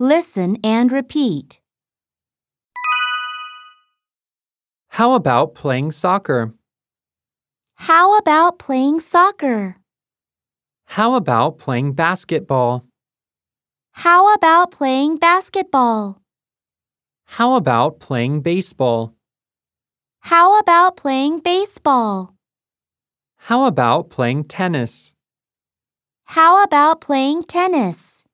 Listen and repeat. How about playing soccer? How about playing soccer? How about playing basketball? How about playing basketball? How about playing baseball? How about playing baseball? How about playing tennis? How about playing tennis?